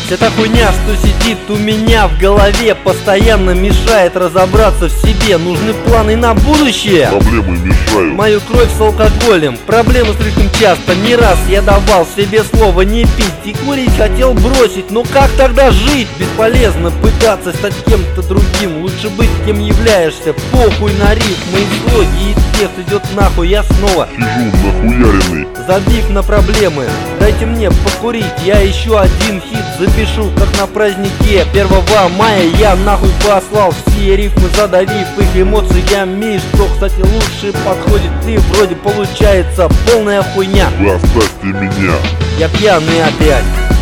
Эта хуйня, что сидит у меня в голове, постоянно мешает разобраться в себе. Нужны планы на будущее. Проблемы мешают. Мою кровь с алкоголем. Проблемы слишком часто. Не раз я давал себе слово не пить и курить хотел бросить. Но как тогда жить? Бесполезно пытаться стать кем-то другим. Лучше быть кем являешься. Похуй на рифмы и слоги. И текст идет нахуй. Я снова Сижу нахуяренный, забив на проблемы. Дайте мне покурить, я еще один хит запишу, как на празднике 1 мая. Я нахуй послал все рифмы, задавив их эмоциями. Что, кстати, лучше подходит, и вроде получается полная хуйня. вы оставьте меня. Я пьяный опять.